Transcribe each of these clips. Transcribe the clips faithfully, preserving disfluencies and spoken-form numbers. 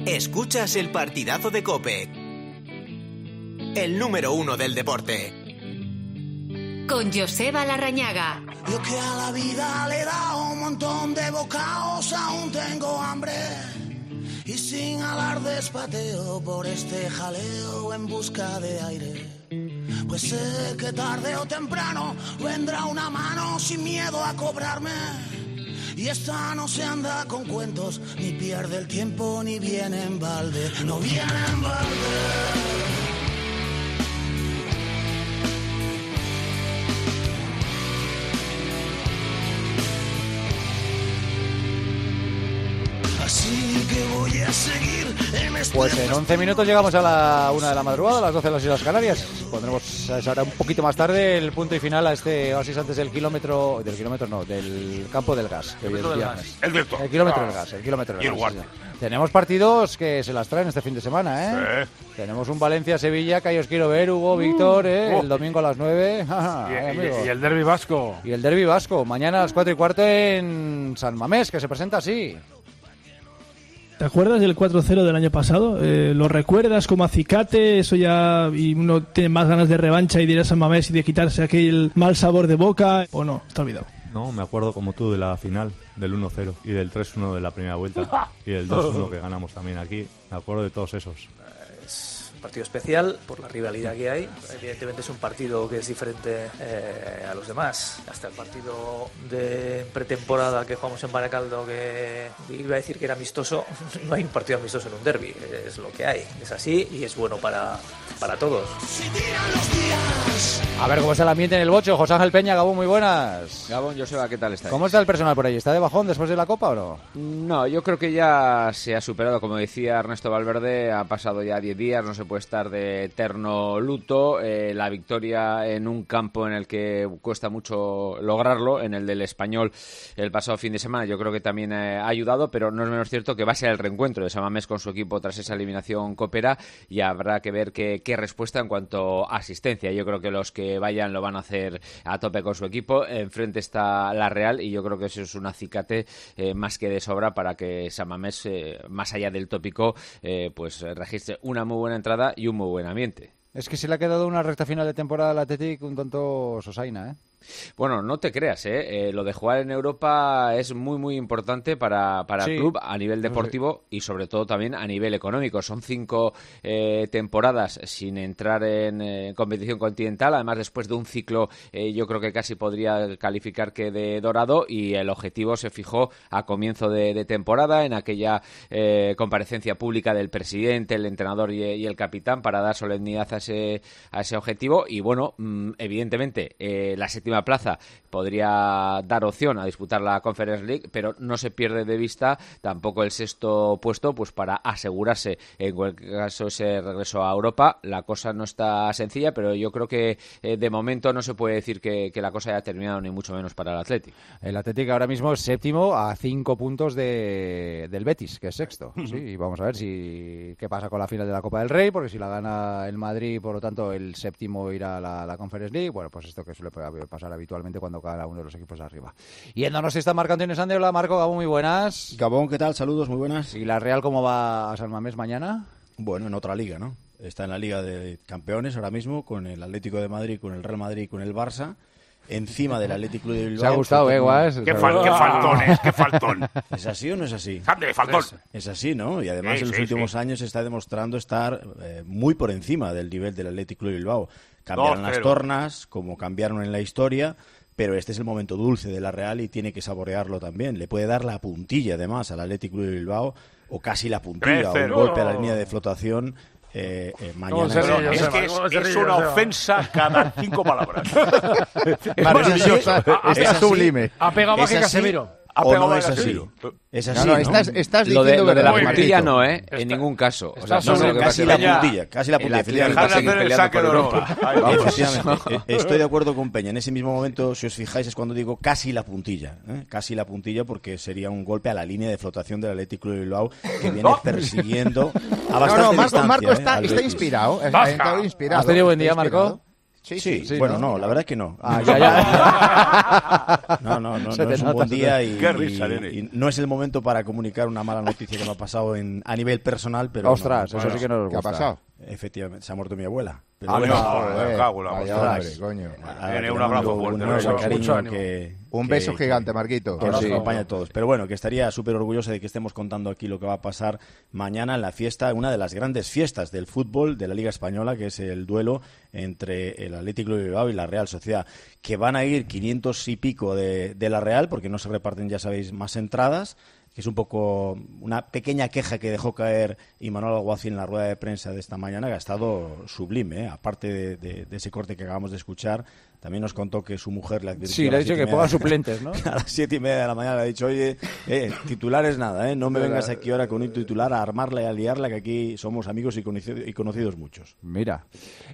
Escuchas el partidazo de COPE, el número uno del deporte. Con Joseba Larrañaga. Yo que a la vida le he dado un montón de bocados, aún tengo hambre. Y sin alardes pateo por este jaleo en busca de aire. Pues sé que tarde o temprano vendrá una mano sin miedo a cobrarme. Y esta no se anda con cuentos, ni pierde el tiempo, ni viene en balde. No viene en balde. Así que voy a seguir en este... Pues en once minutos llegamos a la una de la madrugada, a las doce de las Islas Canarias. Pondremos ahora un poquito más tarde el punto y final a este oasis antes del kilómetro, del kilómetro no, del campo del gas. El, del gas. el, el kilómetro ah. del gas, el kilómetro del gas. Sí. Tenemos partidos que se las traen este fin de semana, ¿eh? Sí. Tenemos un Valencia-Sevilla que ahí os quiero ver, Hugo, uh, Víctor, ¿eh? Uh. El domingo a las nueve. y, y, y el derbi vasco. Y el derbi vasco, mañana a las cuatro y cuarto en San Mamés, que se presenta así. ¿Te acuerdas del cuatro cero del año pasado? Eh, ¿Lo recuerdas como acicate? Eso ya, y uno tiene más ganas de revancha y de ir a San Mamés y de quitarse aquel mal sabor de boca, ¿o no? Está olvidado. No, me acuerdo como tú de la final, del uno cero y del tres uno de la primera vuelta y del dos uno que ganamos también aquí. Me acuerdo de todos esos. Es un partido especial por la rivalidad que hay. Evidentemente es un partido que es diferente eh, a los demás. Hasta el partido de pretemporada que jugamos en Baracaldo, que iba a decir que era amistoso, no hay un partido amistoso en un derbi. Es lo que hay, es así y es bueno para, para todos. A ver cómo está el ambiente en el bocho. José Ángel Peña, Gabón, muy buenas. Gabón, Joseba, ¿qué tal estáis? ¿Cómo está el personal por ahí? ¿Está de bajón después de la Copa o no? No, yo creo que ya se ha superado. Como decía Ernesto Valverde, ha pasado ya diez días, no se puede estar de eterno luto. Eh, la victoria en un campo en el que cuesta mucho lograrlo, en el del Español el pasado fin de semana, yo creo que también eh, ha ayudado, pero no es menos cierto que va a ser el reencuentro de San Mamés con su equipo tras esa eliminación copera y habrá que ver qué, qué respuesta en cuanto a asistencia. Yo creo que los que vayan lo van a hacer a tope con su equipo. Enfrente está la Real y yo creo que eso es un acicate eh, más que de sobra para que San Mamés, eh, más allá del tópico, eh, pues registre una muy buena entrada y un muy buen ambiente. Es que se le ha quedado una recta final de temporada al Athletic un tanto sosaina, ¿eh? Bueno, no te creas, ¿eh? Eh, lo de jugar en Europa es muy, muy importante para, para sí. el club a nivel deportivo sí. y sobre todo también a nivel económico. Son cinco eh, temporadas sin entrar en eh, competición continental, además después de un ciclo eh, yo creo que casi podría calificar que de dorado, y el objetivo se fijó a comienzo de, de temporada en aquella eh, comparecencia pública del presidente, el entrenador y, y el capitán para dar solemnidad a ese, a ese objetivo. Y bueno, mmm, evidentemente eh, la séptima plaza podría dar opción a disputar la Conference League, pero no se pierde de vista tampoco el sexto puesto, pues para asegurarse en cualquier caso ese regreso a Europa. La cosa no está sencilla, pero yo creo que eh, de momento no se puede decir que, que la cosa haya terminado, ni mucho menos para el Athletic. El Athletic ahora mismo es séptimo a cinco puntos de, del Betis, que es sexto. Sí, y vamos a ver si qué pasa con la final de la Copa del Rey, porque si la gana el Madrid, por lo tanto el séptimo irá a la, la Conference League. Bueno, pues esto que suele pasar habitualmente cuando cada uno de los equipos arriba. Yéndonos está Marco Antonio Sande. Hola Marco, Gabón, muy buenas. Gabón, ¿qué tal? Saludos, muy buenas. ¿Y la Real cómo va a San Mamés mañana? Bueno, en otra liga, ¿no? Está en la Liga de Campeones ahora mismo, con el Atlético de Madrid, con el Real Madrid, con el Barça. Encima del Atlético de Bilbao. Se ha gustado, ¿eh, Guas? Qué, fal, qué faltón es, qué faltón. ¿Es así o no es así? ¡Sande, faltón! Es, es así, ¿no? Y además sí, en los sí, últimos sí. años se está demostrando estar eh, muy por encima del nivel del Atlético de Bilbao. Cambiaron no, las tornas, como cambiaron en la historia, pero este es el momento dulce de la Real y tiene que saborearlo también. Le puede dar la puntilla, además, al Atlético de Bilbao, o casi la puntilla, o un golpe a la línea de flotación. Eh, eh, mañana se ríe, es que es, es, es una ofensa cada cinco palabras. Es maravilloso, es, es sublime. Ha pegado más que Casemiro. ¿O no es así? Es así, no, no, ¿no? Estás, estás lo diciendo de, lo de la que puntilla no, ¿eh? En ningún caso. O sea, no, no, casi la puntilla, casi la puntilla. Dejar de hacer el saque de Europa. Efectivamente, estoy de acuerdo con Peña. En ese mismo momento, si os fijáis, es cuando digo casi la puntilla. ¿eh? Casi la puntilla, porque sería un golpe a la línea de flotación del Atlético de Bilbao, que viene persiguiendo a bastante no, no, Marco, distancia. Marco está, ¿eh? está inspirado. Está inspirado. ¿Has tenido buen día, Marco? Sí, sí, sí, bueno, no, no, la verdad es que no. Ah, ya, ya. No, no, no, no es un buen día y, Qué risa, y, y no es el momento para comunicar una mala noticia que me ha pasado en, a nivel personal, pero... Ostras, no, eso bueno, sí que nos gusta. ¿Qué ha pasado? Efectivamente, se ha muerto mi abuela. Pero ah, bueno, no, me cago en la hombre, coño. Tiene un abrazo fuerte. Un, cariño que, un beso que, gigante, Marquito. Que nos sí. acompaña a todos. Pero bueno, que estaría súper orgulloso de que estemos contando aquí lo que va a pasar mañana en la fiesta, una de las grandes fiestas del fútbol de la Liga Española, que es el duelo entre el Athletic Club de Bilbao y la Real Sociedad, que van a ir quinientos y pico de, de la Real, porque no se reparten, ya sabéis, más entradas, que es un poco una pequeña queja que dejó caer Imanol Alguacil en la rueda de prensa de esta mañana, que ha estado sublime, ¿eh? Aparte de, de, de ese corte que acabamos de escuchar, también nos contó que su mujer le ha sí, le ha dicho que ponga suplentes, ¿no? A las siete y media de la mañana le ha dicho, oye, eh, titulares nada, ¿eh? No me vengas aquí ahora con un titular a armarla y a liarla, que aquí somos amigos y conocidos, y conocidos muchos. Mira,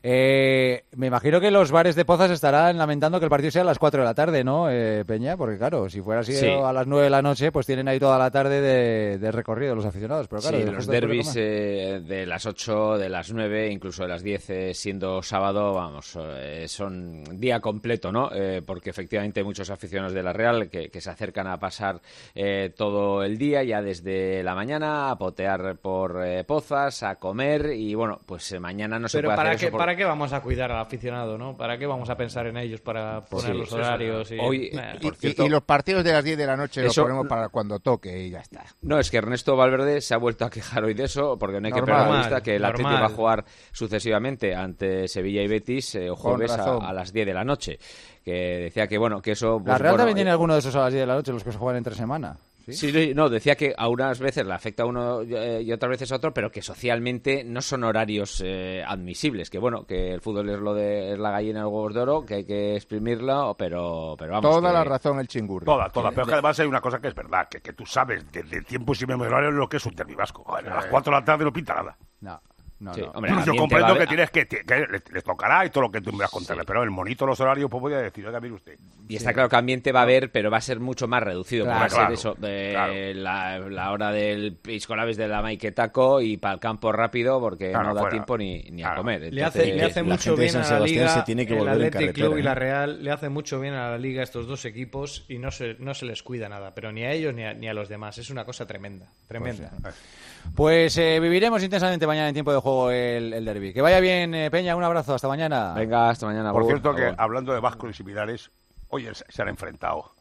eh, me imagino que los bares de Pozas estarán lamentando que el partido sea a las cuatro de la tarde, ¿no, eh, Peña? Porque claro, si fuera así sí. a las nueve de la noche, pues tienen ahí toda la tarde de, de recorrido los aficionados. Pero claro, sí, los derbis eh, de las ocho, de las nueve, incluso de las diez, eh, siendo sábado, vamos, eh, son día completo, ¿no? Eh, porque efectivamente muchos aficionados de la Real que, que se acercan a pasar eh, todo el día, ya desde la mañana, a potear por eh, Pozas, a comer y bueno, pues eh, mañana no se Pero puede para hacer qué, eso. Por... ¿para qué vamos a cuidar al aficionado, no? ¿Para qué vamos a pensar en ellos para poner sí, los horarios? Y... Hoy, eh, y, cierto... y los partidos de las diez de la noche eso... los ponemos para cuando toque y ya está. No, es que Ernesto Valverde se ha vuelto a quejar hoy de eso, porque no hay normal, que perder la vista que el Atlético va a jugar sucesivamente ante Sevilla y Betis eh, jueves a, a las diez de la noche. Que decía que, bueno, que eso... Pues, ¿La Real bueno, también tiene alguno de esos a las diez de la noche, los que se juegan entre semana? Sí, sí, no, decía que a unas veces le afecta a uno eh, y otras veces a otro, pero que socialmente no son horarios eh, admisibles. Que bueno, que el fútbol es lo de es la gallina de los huevos de oro, que hay que exprimirlo, pero, pero vamos. Toda que... la razón el chingurri. Toda, toda. Que, pero es que además hay una cosa que es verdad, que, que tú sabes de, de tiempos inmemoriales lo que es un derbi vasco. A las cuatro de la tarde no pinta nada. No. No, sí, no. Hombre, yo comprendo que tienes que, que le, le tocará y todo lo que tú me vas a contarle, sí. Pero el monito los horarios pues voy a decir, oiga, mire usted. Y está sí. claro que ambiente va a haber, pero va a ser mucho más reducido, claro, va a ser claro, eso, de claro. la, la hora del piscolabes de la Maiquetaco y para el campo rápido porque claro, no da fuera. tiempo ni, ni claro. a comer. Entonces, le hace, le hace mucho bien a la Liga, se tiene que el Athletic Club ¿eh? y la Real, le hace mucho bien a la Liga estos dos equipos y no se, no se les cuida nada, pero ni a ellos ni a, ni a los demás, es una cosa tremenda, tremenda. Pues, sí. Pues eh, viviremos intensamente mañana en tiempo de juego el, el derbi. Que vaya bien, eh, Peña, un abrazo, hasta mañana. Venga, hasta mañana. Por cierto, que hablando de vascos y similares, hoy se han enfrentado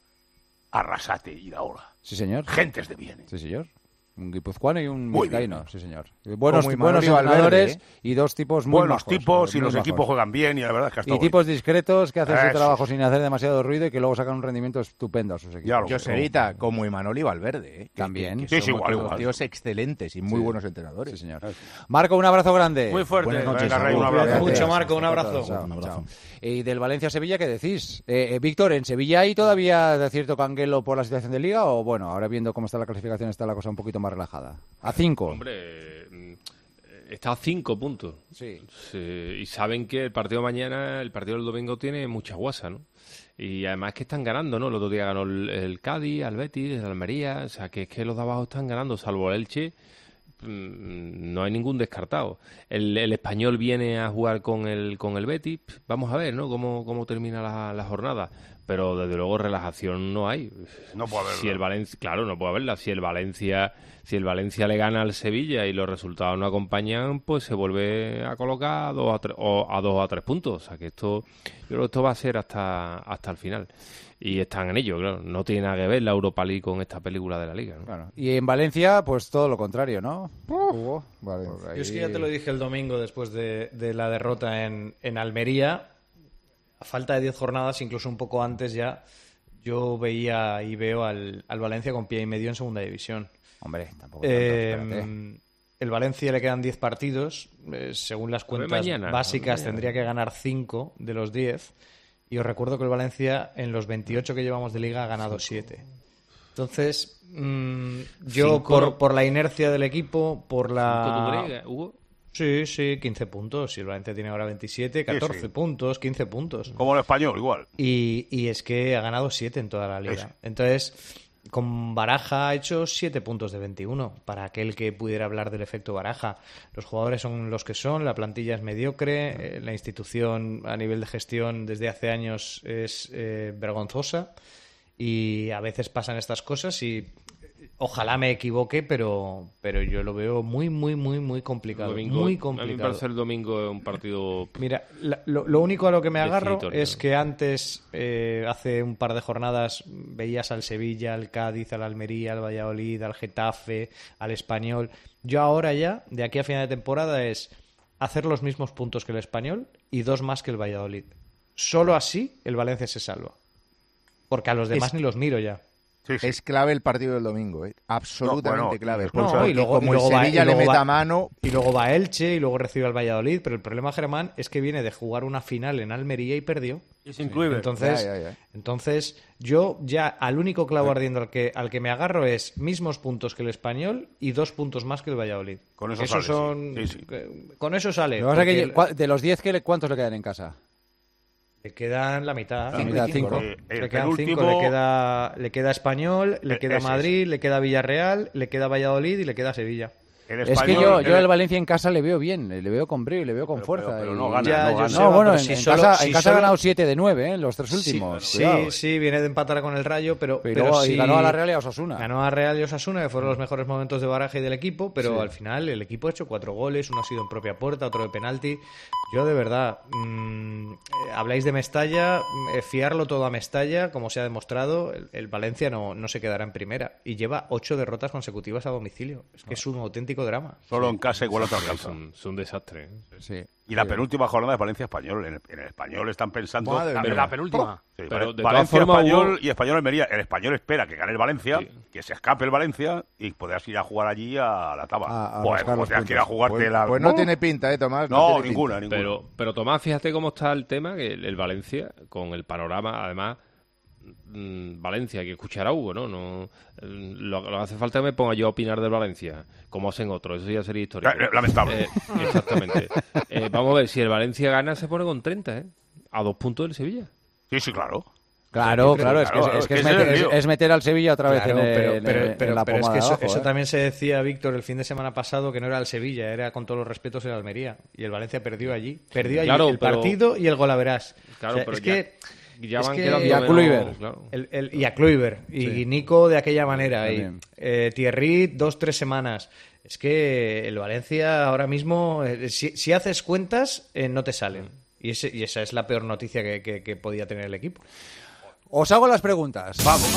a Arrasate y Iraola. Sí, señor. Gentes de bien. Sí, señor. Un guipuzcoano y un vizcaíno, sí señor. Buenos, buenos entrenadores ¿eh? y dos tipos muy buenos majos, tipos y muy los majos. Equipos juegan bien y la verdad es que hasta y hoy. tipos discretos que hacen Eso. su trabajo sin hacer demasiado ruido y que luego sacan un rendimiento estupendo a sus equipos. Joserita, como Imanol y Valverde, ¿eh? También. Que, que sí, sí, igual, dos igual. tíos excelentes y muy sí. buenos entrenadores. Sí, señor. Marco, un abrazo grande. Muy fuerte. Buenas noches. Venga, Rey, un abrazo. Mucho, Marco, un abrazo. Chao, un abrazo. Y del Valencia-Sevilla, ¿qué decís? Eh, eh, Víctor, ¿en Sevilla hay todavía de cierto canguelo por la situación de Liga? O bueno, ahora viendo cómo está la clasificación está la cosa un poquito más relajada? A cinco. Hombre, está a cinco puntos. Sí. sí. Y saben que el partido de mañana, el partido del domingo tiene mucha guasa, ¿no? Y además que están ganando, ¿no? El otro día ganó el, el Cádiz, el Betis, el Almería. O sea, que es que los de abajo están ganando, salvo el Elche. No hay ningún descartado. El, el Español viene a jugar con el con el Betis. Vamos a ver, ¿no? Cómo, cómo termina la, la jornada. Pero desde luego relajación no hay. No puede haberla. Si el Valencia, claro, no puede haberla. Si el Valencia, si el Valencia le gana al Sevilla y los resultados no acompañan, pues se vuelve a colocar a dos a tres, o a dos o a tres puntos. O sea que esto, yo creo que esto va a ser hasta hasta el final. Y están en ello, claro. No tiene nada que ver la Europa League con esta película de la Liga, ¿no? Claro. Y en Valencia, pues todo lo contrario, ¿no? Uh, vale. Yo es que ya te lo dije el domingo después de, de la derrota en, en Almería. A falta de diez jornadas, incluso un poco antes ya, yo veía y veo al, al Valencia con pie y medio en segunda división. Hombre, tampoco eh, tanto, el Valencia le quedan diez partidos. Eh, según las cuentas mañana, básicas, mañana. tendría que ganar cinco de los diez. Y os recuerdo que el Valencia, en los veintiocho que llevamos de Liga, ha ganado siete. Entonces, mmm, yo, por, por la inercia del equipo, por la... ¿Cinco tu Hugo? Sí, sí, quince puntos. Si el Valencia tiene ahora veintisiete, catorce sí, sí. puntos, quince puntos. Como el Español, igual. Y, y es que ha ganado siete en toda la Liga. Sí. Entonces, con Baraja ha hecho siete puntos de veintiuno. Para aquel que pudiera hablar del efecto Baraja, los jugadores son los que son, la plantilla es mediocre, eh, la institución a nivel de gestión desde hace años es eh, vergonzosa y a veces pasan estas cosas y ojalá me equivoque, pero pero yo lo veo muy, muy, muy, muy complicado. Domingo, muy complicado. A mí me parece el domingo un partido... Mira, la, lo, lo único a lo que me agarro definitorio. es que antes, eh, hace un par de jornadas, veías al Sevilla, al Cádiz, al Almería, al Valladolid, al Getafe, al Español. Yo ahora ya, de aquí a final de temporada, es hacer los mismos puntos que el Español y dos más que el Valladolid. Solo así el Valencia se salva. Porque a los demás Es- ni los miro ya. Sí, sí. Es clave el partido del domingo, ¿eh? Absolutamente No, bueno, clave. después- Porque y luego, como y luego el va- Sevilla y le luego meta va- mano... Y luego va Elche y luego recibe al Valladolid. Pero el problema, Germán, es que viene de jugar una final en Almería y perdió. Y sin Kluivert. Entonces, Ya, ya, ya. entonces, yo ya al único clavo ardiendo al que, al que me agarro es mismos puntos que el Español y dos puntos más que el Valladolid. Con eso Esos sale, son, sí. Sí, sí. eh, Con eso sale. Lo que pasa es que porque yo- cua- de los diez, ¿qué le- ¿cuántos le quedan en casa? le quedan la mitad. La mitad, cinco. Eh, el Le quedan cinco. penúltimo- Le queda, le queda Español, le Eh, queda ese es. Madrid, le queda Villarreal, le queda Valladolid y le queda Sevilla. El Es que Español, yo, el- yo al Valencia en casa le veo bien, le veo con brío y le veo con Pero- fuerza. pero- pero y- no gana, Ya, no yo gana. sé, No, bueno, pero en, si en solo- casa, si en casa solo- ha ganado siete de nueve, ¿eh? En los tres Sí, últimos. sí, cuidado. sí, viene de empatar con el Rayo, pero, Pero pero luego- y sí- ganó a la Real y a Osasuna. Ganó a Real y Osasuna, que fueron los mejores momentos de Baraja y del equipo, pero Sí. al final el equipo ha hecho cuatro goles, uno ha sido en propia puerta, otro de penalti. Yo, de verdad, mmm, eh, habláis de Mestalla, eh, fiarlo todo a Mestalla, como se ha demostrado, el, el Valencia no, no se quedará en primera y lleva ocho derrotas consecutivas a domicilio. Es que es un auténtico drama. Solo en casa igual otra Es alcanza. un, es un desastre. ¿eh? Sí. Y la Sí. penúltima jornada es Valencia-Español. En el, en el Español están pensando... Madre Ah, mía. pero La penúltima. Sí, Pero Val- de todas Valencia, formas Español hubo- y Español Almería. El Español espera que gane el Valencia, Sí. que se escape el Valencia y podrás ir a jugar allí a la Taba. A- a Pues, buscar los pues que ir a puntos. jugarte Pues, la... pues no ¡Oh! tiene pinta, ¿eh, Tomás? No, tiene ninguna, pinta. ninguna. Pero, pero Tomás, fíjate cómo está el tema, que el, el Valencia, con el panorama, además, mm, Valencia, hay que escuchar a Hugo, ¿no? no eh, lo, lo que hace falta es que me ponga yo a opinar del Valencia, como hacen otros, eso ya sería histórico. La- lamentable. Eh, exactamente. Eh, vamos a ver, si el Valencia gana, se pone con treinta, ¿eh? A dos puntos del Sevilla. Sí, sí, claro. Claro, claro, es que, Claro, es, que que es ese es meter, el es- lío. es meter al Sevilla otra vez Claro, en, el- pero, en- pero- en pero- la pero es pomada que de eso, abajo, eso ¿eh? también se decía, Víctor, el fin de semana pasado, que no era el Sevilla, era con todos los respetos el Almería. Y el Valencia perdió allí. Perdió allí Claro, el pero- partido y el gol a verás. Claro, O sea, pero es ya- que... ya es van que- quedando Y a menos- Kluivert. claro. El- el- y a Kluivert. Y Sí. Nico de aquella manera. Y, También. eh, Thierry, dos, tres semanas. Es que el Valencia ahora mismo, eh, si, si haces cuentas, eh, no te salen. Y, ese- y esa es la peor noticia que, que- que podía tener el equipo. Os hago las preguntas. Vamos,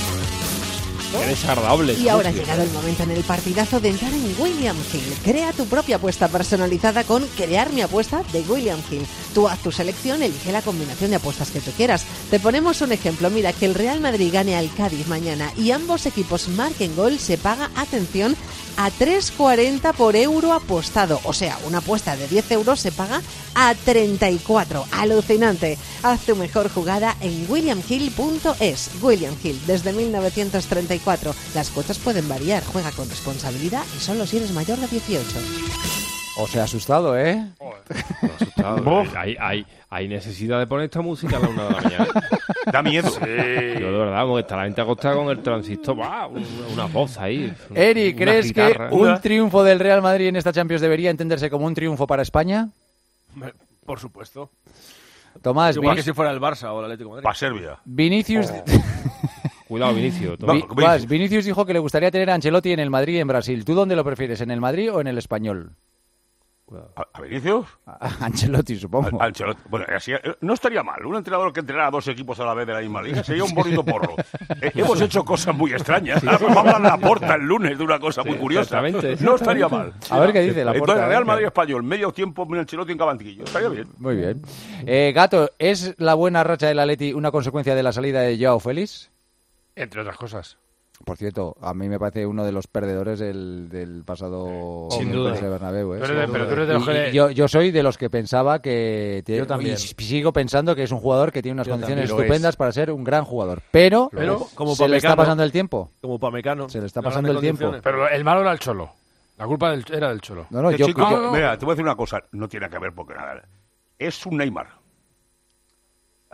Qué desagradable. Y ahora ha sucio. llegado el momento en el partidazo de entrar en William Hill. Crea tu propia apuesta personalizada con Crear mi apuesta de William Hill. Tú haz tu selección, elige la combinación de apuestas que tú quieras. Te ponemos un ejemplo. Mira, que el Real Madrid gane al Cádiz mañana y ambos equipos marquen gol, se paga, atención, a tres cuarenta por euro apostado. O sea, una apuesta de diez euros se paga a treinta y cuatro. Alucinante. Haz tu mejor jugada en william hill punto es. William Hill, desde mil novecientos treinta y cuatro. Las cuotas pueden variar. Juega con responsabilidad y solo si eres mayor de dieciocho. Os he asustado, ¿eh? Asustado. Hay, hay, hay necesidad de poner esta música a la una de la mañana. Da miedo. Yo de verdad, porque está la gente acostada con el transistor, ¡buah! una, una voz ahí. una- Eri, una ¿crees guitarra. que un triunfo del Real Madrid en esta Champions debería entenderse como un triunfo para España? Por supuesto. Tomás, Igual Vini- que si fuera el Barça o el Atlético de Madrid. Para Serbia. Vinicius... Cuidado, Vinicio. Vi- Guas, Vinicius dijo que le gustaría tener a Ancelotti en el Madrid y en Brasil. ¿Tú dónde lo prefieres, en el Madrid o en el Español? ¿A, a Vinicius? A Ancelotti, supongo. A- Ancelotti. Bueno, así, eh, no estaría mal. Un entrenador que entrenara a dos equipos a la vez de la misma liga sería un bonito porro. Eh, hemos hecho cosas muy extrañas. Vamos a hablar a la Porta el lunes de una cosa muy curiosa. exactamente, No estaría mal. A ver qué dice la Porta. Entonces, a ver Real qué- Madrid Español, medio tiempo Ancelotti en Cabantillo. Estaría bien. Muy bien. Eh, Gato, ¿es la buena racha del Atleti una consecuencia de la salida de Joao Félix? Entre otras cosas. Por cierto, a mí me parece uno de los perdedores del, del pasado Sin duda. José Bernabéu. ¿eh? Pero eres de- pero tú eres de los Y- que- y yo, yo soy de los que pensaba que... te- Yo también. y sigo pensando que es un jugador que tiene unas Yo condiciones también. Lo estupendas es. para ser un gran jugador. Pero, Pero, como se le está Upamecano- pasando el tiempo. Como Pamecano. Se le está pasando el tiempo. Pero el malo era el Cholo. La culpa del- era del Cholo. No, no, Este yo, chico, yo- mira, te voy a decir una cosa. No tiene que ver porque nada. Es un Neymar.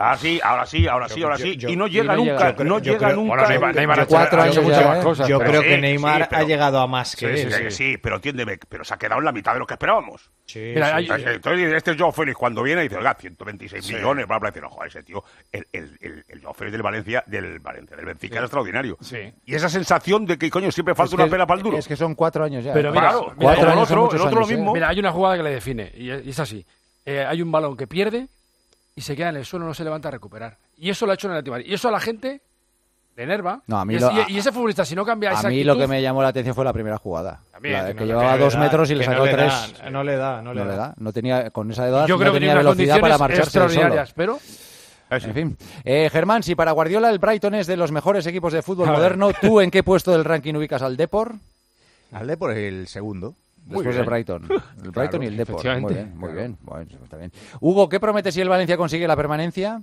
Ah, sí, ahora sí, ahora sí, ahora sí. Yo- y no yo- llega y no nunca, llega. no Yo llega creo- nunca. Bueno, Neymar- Neymar ha hecho- Cuatro ha años hecho muchas ya, más ¿eh? cosas. Yo pero- creo sí, que Neymar sí, pero- ha llegado a más que Sí, él. sí, sí, pero entiéndeme, pero se ha quedado en la mitad de lo que esperábamos. Sí, Mira, sí, hay- sí. Entonces, este Joao Félix cuando viene dice, oiga, ciento veintiséis Sí. millones, bla, bla, dice, no, joder, ese tío, el, el, el, el Joao Félix del Valencia, del Valencia, del Benfica era extraordinario. Sí. Y esa sensación de que, coño, siempre falta Es que- una pela para el duro. Es que son cuatro años ya. Pero ¿eh? mira, Claro, mira, cuatro como el años son otro, muchos el otro lo años, ¿eh? mismo. Mira, hay una jugada que le define, y es, y es así. Eh, hay un balón que pierde y se queda en el suelo, no se levanta a recuperar. Y eso lo ha hecho en el Atlético de Madrid. Y eso a la gente le enerva. No, a mí y, es- lo- y- y ese futbolista, si no cambia A esa mí lo actitud, que me llamó la atención fue la primera jugada. También, La que que no- llevaba que no dos le da, metros y le que sacó no le tres. da, no le da, no le No le da. da. No tenía, con esa edad yo no creo que tenía tiene unas velocidad para condiciones marcharse él solo. extraordinarias, pero En fin. Eh, Germán, si para Guardiola el Brighton es de los mejores equipos de fútbol A ver. moderno, ¿tú en qué puesto del ranking ubicas al Depor? Al Depor el segundo. Después Muy del bien. Brighton. El Brighton Claro, y el Depor. Muy efectivamente. bien, muy Claro. bien. Bueno, está bien. Hugo, ¿qué promete si el Valencia consigue la permanencia?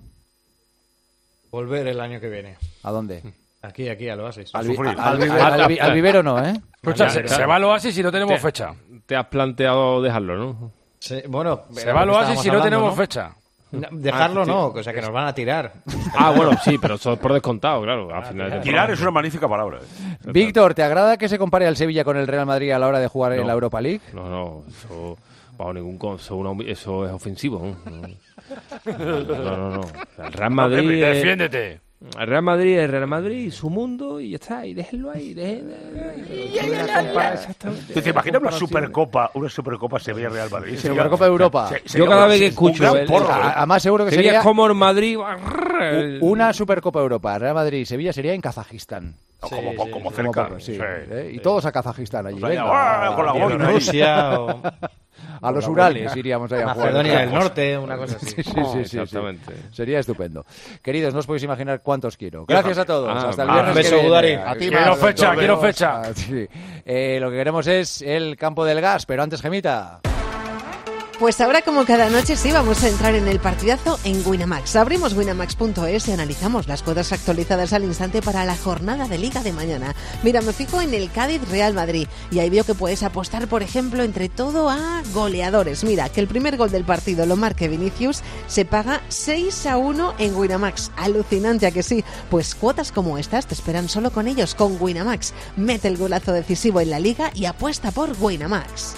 Volver el año que viene. ¿A dónde? Aquí, aquí, al Oasis. Al, vi- al- al vive- al vi- al vivero no, ¿eh? Escucha, se, se va al Oasis y no tenemos Te- fecha. Te has planteado dejarlo, ¿no? Sí, bueno, Se va al Oasis y no tenemos fecha. No, dejarlo Ah, sí. no, o sea que nos van a tirar. Ah, bueno, sí, pero eso es por descontado, claro. Al final de Tirar es una magnífica palabra. ¿eh? Víctor, ¿te agrada que se compare al Sevilla con el Real Madrid a la hora de jugar en No. la Europa League? No, no, eso, bajo ningún con- eso, una- eso es ofensivo. ¿no? No, no, no. El Real Madrid. es- Defiéndete. El Real Madrid es Real Madrid, su mundo y ya está. Y déjenlo ahí. Déjenlo ahí. Exactamente. ¿Tú te imaginas una supercopa, una supercopa Sevilla-Real Madrid? Sería- Supercopa de Europa. se- Yo sería cada un- vez que un escucho gran el- porro, ¿eh? A- Además, seguro que Sería sería como el Madrid. u- una Supercopa Europa. Real Madrid y Sevilla sería en Kazajistán. O como, como Como cerca. poco, sí. sí. ¿eh? Y todos a Kazajistán allí. O sea, venga. ¡ah! Con la A boina ahí. Rusia o A los la Urales boina. iríamos ahí a jugar. Macedonia del Norte, una cosa así. Sí, sí, sí, sí, sí. Exactamente. Sería estupendo. Queridos, no os podéis imaginar cuántos quiero. Gracias a todos. Ah, Hasta el ah, viernes beso, que viene. Gudari. A ti Quiero más, fecha, nos quiero vemos. fecha. Ah, sí. Eh, lo que queremos es el campo del gas, pero antes, Gemita. Pues ahora, como cada noche, sí vamos a entrar en el partidazo en Winamax. Abrimos winamax punto es y analizamos las cuotas actualizadas al instante para la jornada de Liga de mañana. Mira, me fijo en el Cádiz Real Madrid y ahí veo que puedes apostar, por ejemplo, entre todo a goleadores. Mira, que el primer gol del partido lo marque Vinicius, se paga seis a uno en Winamax. Alucinante, ¿a que sí? Pues cuotas como estas te esperan solo con ellos, con Winamax. Mete el golazo decisivo en la Liga y apuesta por Winamax.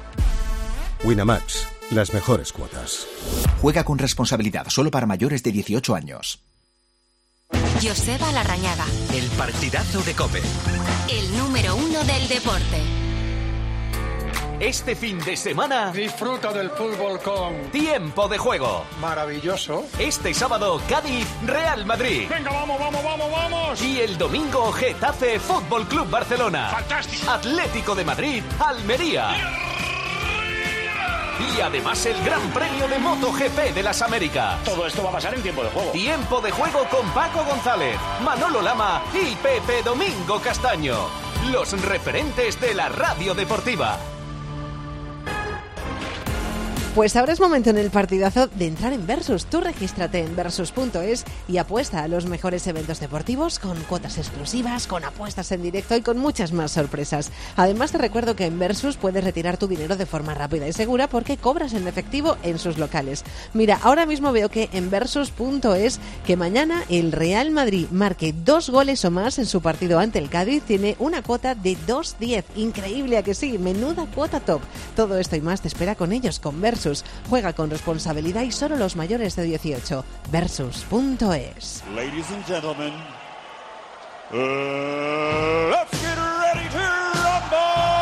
Winamax, las mejores cuotas. Juega con responsabilidad solo para mayores de dieciocho años. Joseba Larrañaga, El partidazo de COPE. el número uno del deporte. Este fin de semana, Disfruta del fútbol con tiempo de juego. maravilloso. Este sábado, Cádiz, Real Madrid. Venga, vamos, vamos, vamos, vamos. Y el domingo, Getafe, Fútbol Club Barcelona. Fantástico. Atlético de Madrid, Almería. Y además el Gran Premio de MotoGP de las Américas. Todo esto va a pasar en tiempo de juego. Tiempo de juego con Paco González, Manolo Lama y Pepe Domingo Castaño. Los referentes de la radio deportiva. Pues ahora es momento en el partidazo de entrar en Versus. Tú regístrate en versus punto es y apuesta a los mejores eventos deportivos con cuotas exclusivas, con apuestas en directo y con muchas más sorpresas. Además te recuerdo que en Versus puedes retirar tu dinero de forma rápida y segura porque cobras en efectivo en sus locales. Mira, ahora mismo veo que en versus punto es que mañana el Real Madrid marque dos goles o más en su partido ante el Cádiz tiene una cuota de dos diez. Increíble, ¿a que sí? Menuda cuota top. Todo esto y más te espera con ellos, con Versus. Juega con responsabilidad y solo los mayores de dieciocho. versus punto es. Ladies and gentlemen, uh, let's get ready to rumble!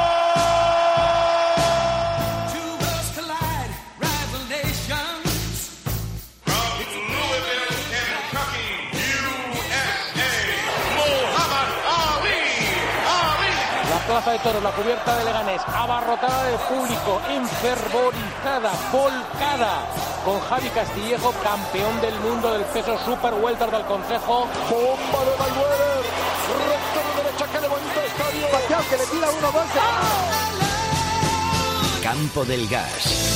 Two worlds collide, rival nations. From Louisville, Kentucky, U S A, Muhammad Ali, Ali. La plaza de toros, la cubierta de Leganés, abarrotada de público, enfervorizada, volcada, con Javi Castillejo, campeón del mundo del peso super welter del Consejo. Bomba de Mayweather, recto de derecha que levanta el estadio. Pacquiao que le tira uno, dos. Campo del Gas.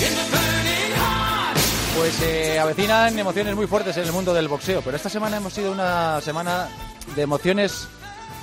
Pues se eh, avecinan emociones muy fuertes en el mundo del boxeo, pero esta semana hemos sido una semana de emociones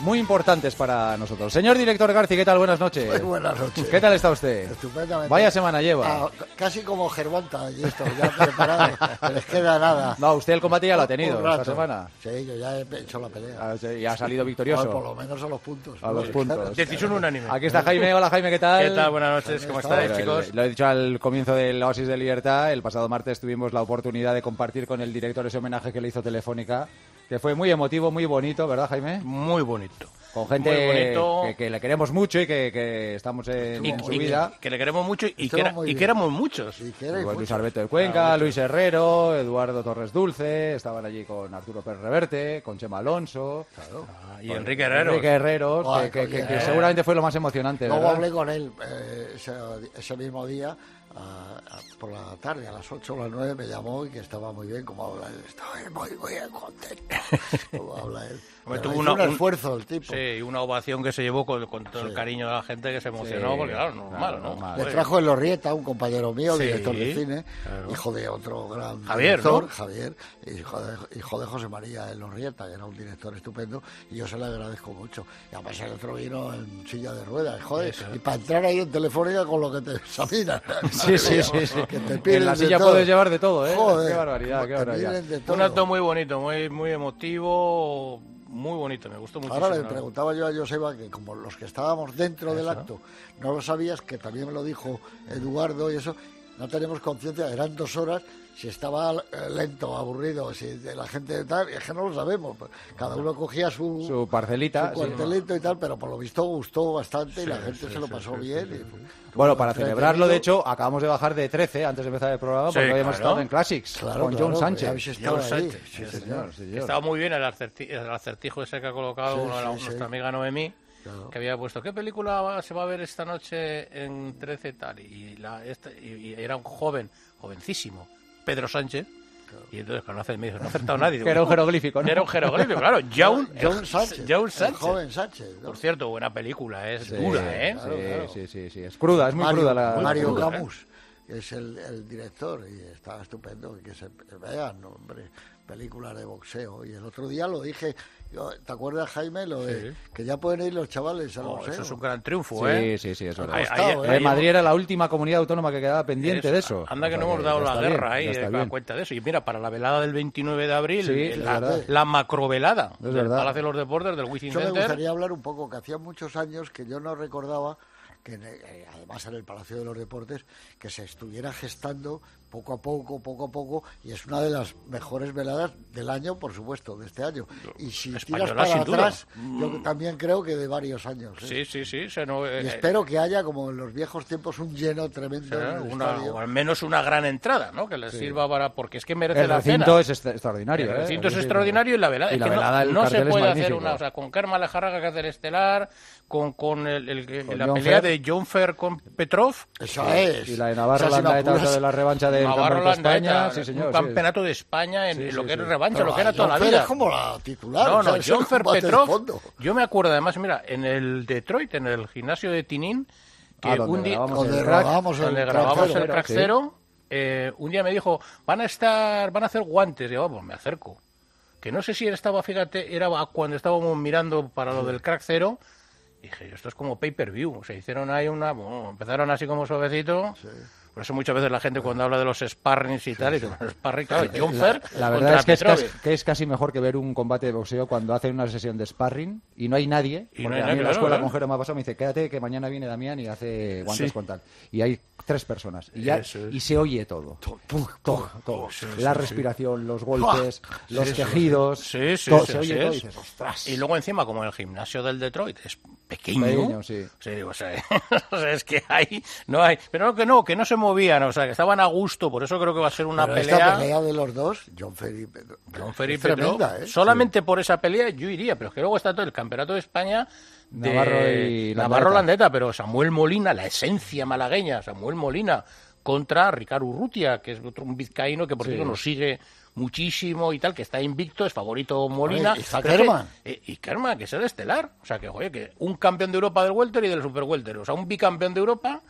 muy importantes para nosotros. Señor director Garci, ¿qué tal? Buenas noches. Muy buenas noches. ¿Qué tal está usted? Estupendamente. Vaya semana lleva. Ah, casi como Gervonta y esto, ya preparado, no les queda nada. No, usted el combate ya lo ha tenido esta semana. Sí, yo ya he hecho la pelea. Ah, sí, y ha salido victorioso. No, por lo menos a los puntos. A los puntos. Decisión unánime. Aquí está Jaime. Hola Jaime, ¿qué tal? ¿Qué tal? Buenas noches, ¿cómo estáis, chicos? El, lo he dicho al comienzo del Oasis de Libertad. El pasado martes tuvimos la oportunidad de compartir con el director ese homenaje que le hizo Telefónica, que fue muy emotivo, muy bonito, ¿verdad, Jaime? Muy bonito. Con gente que, que le queremos mucho y que, que estamos en, y, en su y, vida. Que le queremos mucho y, que, era, y que éramos muchos. Y que pues Luis Alberto de Cuenca, ah, Luis Herrero, Eduardo Torres Dulce, estaban allí con Arturo Pérez Reverte, con Chema Alonso. Claro. Ah, y Enrique Herreros. Enrique Herreros, Ay, que, que, oye, que eh. seguramente fue lo más emocionante. Luego ¿verdad? hablé con él eh, ese, ese mismo día. A, a, por la tarde, a las ocho o las nueve me llamó y que estaba muy bien, como habla él. Estoy muy, muy contento. Como habla él. Bueno, tuvo una, un esfuerzo el tipo. Sí, una ovación que se llevó con, con todo sí. el cariño de la gente que se emocionó, sí, porque claro, normal, claro, ¿no? Le trajo el Lorrieta, un compañero mío, sí, director de cine, claro. hijo de otro gran Javier, director, ¿no? Javier, hijo de, hijo de José María el Lorrieta, que era un director estupendo, y yo se le agradezco mucho. Y además el otro vino en silla de ruedas, joder, sí, sí. y para entrar ahí en Telefónica con lo que te examinan. Sí, sí, sí, sí. Que te piden en la silla puedes llevar de todo, ¿eh? Joder, qué barbaridad, qué barbaridad. Un acto muy bonito, muy, muy emotivo. Muy bonito, me gustó muchísimo. Ahora le preguntaba yo a Joseba que como los que estábamos dentro eso. del acto no lo sabías, que también me lo dijo Eduardo y eso, no tenemos conciencia, eran dos horas, si estaba lento, aburrido, si la gente tal, es que no lo sabemos. Cada uno cogía su, su parcelita, su cuartelito sí. y tal, pero por lo visto gustó bastante sí, y la gente sí, se lo pasó sí, bien. Sí, sí. Y, bueno, para celebrarlo, de hecho, acabamos de bajar de trece antes de empezar el programa, porque sí, habíamos claro. estado en Classics claro, con claro, John Sánchez. John Sánchez, sí, sí, señor, señor. Estaba muy bien el acertijo, el acertijo ese que ha colocado sí, sí, nuestra sí. amiga Noemí. Claro. Que había puesto, ¿qué película se va a ver esta noche en trece tal? Y, la, esta, y, y era un joven, jovencísimo, Pedro Sánchez. Claro. Y entonces, cuando hace, me dijo, no ha acertado nadie. Digo, que era un jeroglífico, ¿no? Era un jeroglífico, claro. John, John Sánchez. John Sánchez. El joven Sánchez. ¿no? Por cierto, buena película, es sí, dura, ¿eh? Claro, sí, claro. sí, sí, sí. Es cruda, es muy Mario, cruda la... Mario cruda, Camus, que es el, el director, y está estupendo, que se vean, hombre, películas de boxeo. Y el otro día lo dije... ¿Te acuerdas, Jaime, lo de sí. que ya pueden ir los chavales al oh, museo? Eso es un gran triunfo, sí, ¿eh? Sí, sí, eso es verdad. ¿eh? Madrid era la última comunidad autónoma que quedaba pendiente eso, de eso. Anda que o sea, no hemos dado la guerra bien, ahí, de la cuenta de eso. Y mira, para la velada del veintinueve de abril, sí, la, la macrovelada es del Palacio de los Deportes, del Wizzing Center. Yo me gustaría Center. hablar un poco, que hacía muchos años que yo no recordaba que eh, además en el Palacio de los Deportes, que se estuviera gestando poco a poco, poco a poco, y es una de las mejores veladas del año, por supuesto, de este año. Y si tiras para atrás, yo también creo que de varios años. ¿eh? Sí, sí, sí. Se no, eh, y espero que haya, como en los viejos tiempos, un lleno tremendo en el una, estadio. O al menos una gran entrada, ¿no? Que les sí. sirva para... Porque es que merece el la pena. El recinto es extraordinario. El recinto ¿eh? es extraordinario y la velada... Y es la que velada no, no se puede hacer una... O sea, con Kerma Lejarraga que hace el estelar, con, con, el, el, con la John pelea Fer. de John Fer con Petrov. Eso es. Y la de Navarro Landaeta de la revancha del Campeonato de España. Sí, señor, un campeonato sí. de España en sí, lo sí, que sí. es revancha, Pero lo que era toda John la vida. Fer es como la titular. No, no, o sea, John Fer Petrov. Yo me acuerdo además, mira, en el Detroit, en el gimnasio de Tinín, que ah, un día donde grabamos el, donde grabamos el crack cero, eh, un día me dijo, van a estar, van a hacer guantes. Y yo, pues me acerco. Que no sé si él estaba, fíjate, era cuando estábamos mirando para lo del crack cero. Dije, esto es como pay-per-view. O sea, hicieron ahí una... Bueno, empezaron así como suavecito. Sí. Por eso muchas veces la gente cuando habla de los sparrings y tal, y los sparring, claro, John Fer La, la verdad es que es, casi, que es casi mejor que ver un combate de boxeo cuando hacen una sesión de sparring y no hay nadie. Y porque no hay a nadie, mí en la claro, escuela ¿eh? con Jero me ha pasado, me dice, quédate que mañana viene Damián y hace guantes sí. con tal. Y hay tres personas. Y, ya, es. y se oye todo. Todo, todo. todo. Sí, la sí, respiración, sí. los golpes, sí, los sí, quejidos. Sí, sí, todo, sí, se oye sí, todo sí. y dices, ostras. Y luego encima, como el gimnasio del Detroit es pequeño, pequeño sí. Sí, o, sea, o sea, es que hay, no hay, pero no que no, que no se movían, o sea, que estaban a gusto, por eso creo que va a ser una pero pelea. Esta pelea de los dos, John Fer y Pedro. John Fer y Pedro, ¿eh? Solamente sí. por esa pelea yo iría, pero es que luego está todo el Campeonato de España de Navarro y Navarro Landeta, pero Samuel Molina, la esencia malagueña, Samuel Molina contra Ricardo Urrutia, que es otro un vizcaíno que por cierto sí. nos sigue muchísimo y tal, que está invicto, es favorito Molina. Oye, está Kerman. Que, eh, y Kerman, que es el estelar. O sea, que, oye, que un campeón de Europa del welter y del super welter. O sea, un bicampeón de Europa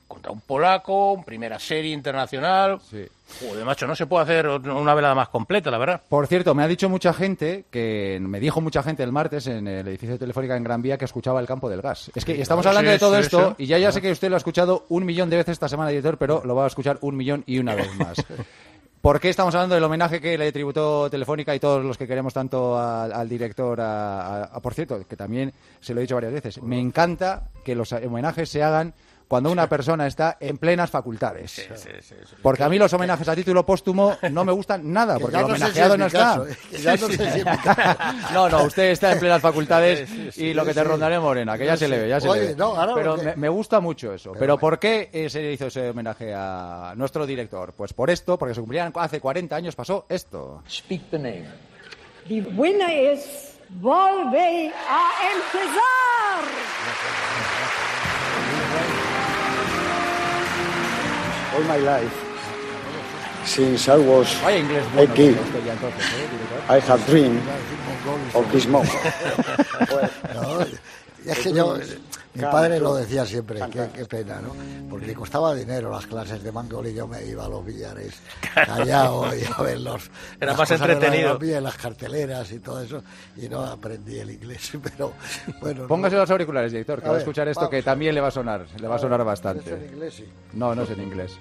contra un polaco, primera serie internacional. Sí. Joder, macho, no se puede hacer una velada más completa, la verdad. Por cierto, me ha dicho mucha gente, que me dijo mucha gente el martes en el edificio de Telefónica en Gran Vía que escuchaba El Campo del Gas. Es que estamos hablando Sí, de todo sí, esto sí. y ya ya sé que usted lo ha escuchado un millón de veces esta semana, director, pero lo va a escuchar un millón y una vez más. ¿Por qué estamos hablando del homenaje que le tributó Telefónica y todos los que queremos tanto al, al director? A, a, a, por cierto, que también se lo he dicho varias veces, me encanta que los homenajes se hagan cuando una persona está en plenas facultades. Sí, sí, sí, sí. Porque a mí los homenajes a título póstumo no me gustan nada, porque el no sé homenajeado si no es mi está. caso, eh, que ya no sé si es mi caso. No, no, usted está en plenas facultades Sí, sí, sí, y lo que te sí. rondaré morena, que ya No se sé. le ve, ya se Oye, le ve. no, ahora Pero lo que- me, me gusta mucho eso. Pero, Pero ¿por qué eh, se hizo ese homenaje a nuestro director? Pues por esto, porque se cumplían hace cuarenta años, pasó esto. Speak the name. The winner is Volve a empezar. All my life, since I was Vaya inglés a bueno, kid, esto ya entonces, ¿eh, director? I have dreamed of this moment. No, es que yo, mi padre lo decía siempre, qué, qué pena, ¿no? Porque le costaba dinero las clases de mangol y yo me iba a los billares callado y a ver los, Era las más cosas de la entretenido. economía y las carteleras y todo eso, y no aprendí el inglés, pero bueno. Póngase no. los auriculares, director, que A va a ver, escuchar esto vamos. que también le va a sonar, le va a sonar bastante. ¿Es en inglés? Sí. No, no es en inglés.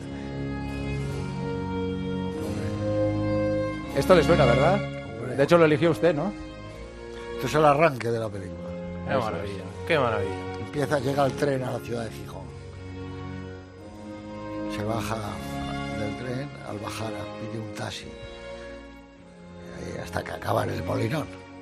Esto le suena, ¿verdad? De hecho lo eligió usted, ¿no? Esto es el arranque de la película. Qué maravilla, qué maravilla. Empieza, llega el tren a la ciudad de Gijón. Se baja del tren, al bajar pide un taxi. Y hasta que acaba en el Molinón.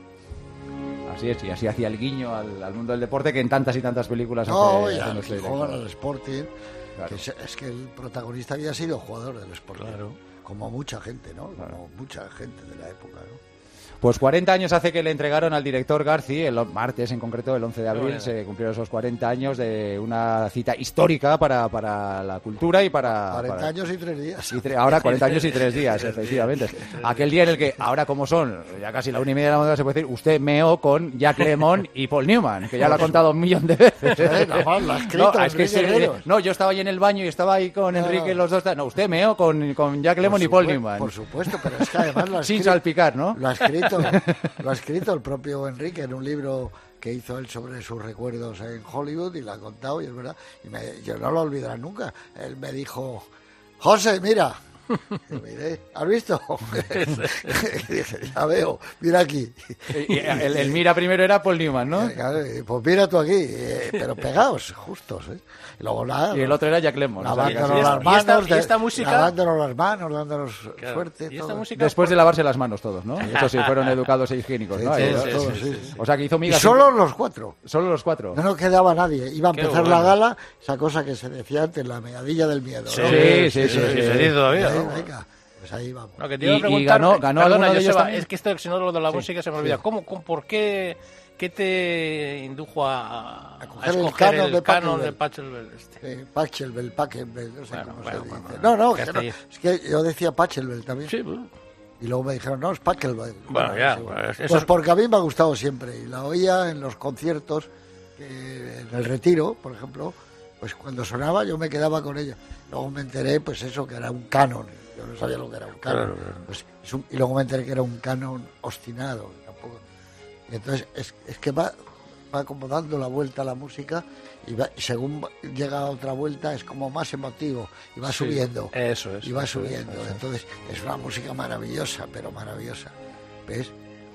Así es, y así hacía el guiño al, al mundo del deporte que en tantas y tantas películas No, hace, y hace al nuestro Gijón, director. al Sporting. Claro. Que es, es que el protagonista había sido jugador del Sporting. Como mucha gente, ¿no? Como mucha gente de la época, ¿no? Pues cuarenta años hace que le entregaron al director Garci, el martes en concreto, el once de abril, Bueno. se cumplieron esos cuarenta años de una cita histórica para, para la cultura y para... cuarenta para- años y tres días. y tre- ahora cuarenta años y tres días, efectivamente. Aquel día en el que, ahora como son, ya casi la una y media de la madrugada, se puede decir, usted meó con Jack Lemmon y Paul Newman, que ya lo ha contado un millón de veces. Eh, nada más, lo ha escrito No, es que Enrique se- Herreros. no, yo estaba ahí en el baño y estaba ahí con No, Enrique no. los dos. No, usted meó con, con Jack Lemmon y Paul Por supuesto, Newman. Por supuesto, pero es que además lo ha Sin escrito, salpicar, ¿no? Lo ha escrito, lo ha escrito el propio Enrique en un libro que hizo él sobre sus recuerdos en Hollywood y lo ha contado y es verdad. Y me- yo no lo olvidaré nunca. Él me dijo, José, mira. Y miré, ¿has visto? Y dije, ya veo, mira aquí. Y- y el, el mira primero era Paul Newman, ¿no? Claro, y pues mira tú aquí, eh, pero pegados, justos, ¿eh? Y luego nada. Y el otro era Jack Lemmon. o sea, que Lavándonos así- las ¿Y esta- manos, y esta de- música? lavándonos las manos, dándonos Claro. suerte. ¿Y esta todo. música? Después de lavarse las manos todos, ¿no? Eso sí, fueron educados e higiénicos, ¿no? Sí, Ahí, todos, ¿no? todos, sí, sí. O sea, que hizo Y migas... solo los cuatro. Solo los cuatro. No nos quedaba nadie. Iba a Qué empezar bueno. la gala, esa cosa que se decía antes, la megadilla del miedo. Sí, ¿no? sí, sí, sí, sí, sí. se dice todavía, Ahí, ¿no? venga, pues ahí vamos. No, que te iba a Y- y preguntar, ganó- ganó perdona, alguno de ellos Joseba, también. es que esto, si no lo de la Sí, música se me olvida. sí. ¿Cómo, cómo, por qué, qué te indujo a, a coger el escoger canon el de canon de Pachelbel. Pachelbel? Este? Eh, Pachelbel, Pachelbel, no sé Bueno, cómo bueno, se bueno, dice. bueno, no, no, ya que está no, ahí. es que yo decía Pachelbel también. Sí, pues. Y luego me dijeron, no, es Pachelbel. Bueno, ya, sí, pues, Pues eso es- porque a mí me ha gustado siempre. Y la oía en los conciertos, que en el Retiro, por ejemplo, pues cuando sonaba yo me quedaba con ella. Luego me enteré, pues eso, que era un canon. Yo no sabía lo que era un canon. Claro, claro. Pues, es un- y luego me enteré que era un canon obstinado. Tampoco. Y entonces es, es que va, va como dando la vuelta a la música y, va- y según va- llega a otra vuelta es como más emotivo y va Sí, subiendo. eso es, Y va eso es, subiendo. eso es. Entonces es una música maravillosa, pero maravillosa. ¿Ves?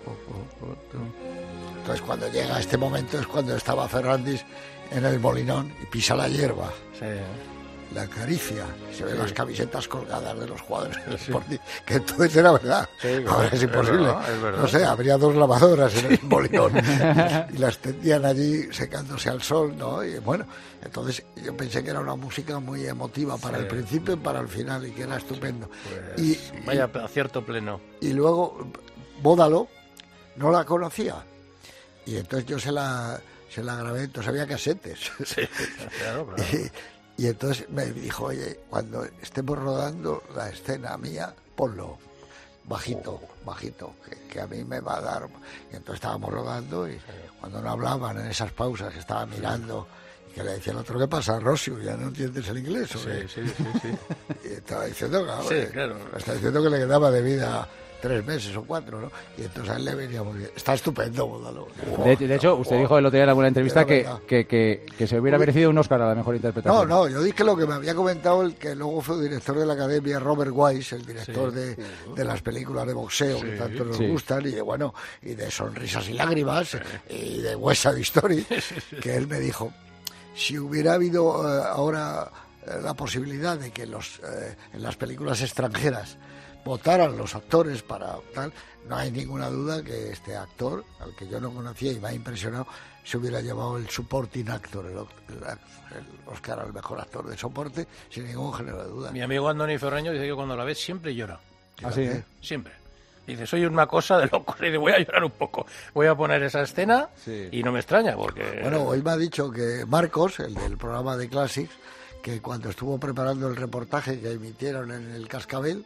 Entonces cuando llega este momento es cuando estaba Ferrandis en el Molinón y pisa la hierba. La acaricia, se ven Sí. las camisetas colgadas de los jugadores del Sí. Sporting, que entonces era verdad. Sí, Ahora es es imposible. verdad, es verdad. No sé, habría dos lavadoras en el Molinón y las tendían allí secándose al sol, ¿no? Y bueno, entonces yo pensé que era una música muy emotiva para Sí. el principio y para el final y que era estupendo. Pues, y, vaya acierto pleno. y luego Bódalo no la conocía y entonces yo se la, se la grabé, entonces había casetes. Sí, claro, claro. Y, y entonces me dijo, oye, cuando estemos rodando la escena mía, ponlo bajito, bajito, que, que a mí me va a dar. Y entonces estábamos rodando y cuando no hablaban en esas pausas que estaba mirando Que le decía el otro, ¿qué pasa, Rosio? ¿Ya no entiendes el inglés? ¿O qué? Sí, sí, sí, sí. Y estaba diciendo, claro, Sí, eh, claro. estaba diciendo que le quedaba de vida tres meses o cuatro, ¿no? Y entonces a él le venía muy bien. Está estupendo, Bódalo. De, de hecho, usted Oh, dijo el otro día en alguna entrevista era que, verdad. que, que, que se hubiera merecido un Oscar a la mejor No, interpretación. no, yo dije lo que me había comentado el que luego fue director de la academia, Robert Wise, el director Sí. de, de las películas de boxeo que Sí. tanto nos Sí. gustan, y de bueno, y de Sonrisas y Lágrimas, y de West Side Story, que él me dijo, si hubiera habido eh, ahora eh, la posibilidad de que los eh, en las películas extranjeras votaran los actores para tal, no hay ninguna duda que este actor, al que yo no conocía y me ha impresionado, se hubiera llevado el supporting actor, el, el, el Oscar al mejor actor de soporte, sin ningún género de duda. Mi amigo Andoni Ferreño dice que cuando la ves siempre llora. ¿Ah, sí? Siempre. Dice, soy una cosa de locos. Y dice, voy a llorar un poco. Voy a poner esa escena y no me extraña porque... Bueno, hoy me ha dicho que Marcos, el del programa de Classics, que cuando estuvo preparando el reportaje que emitieron en el Cascabel,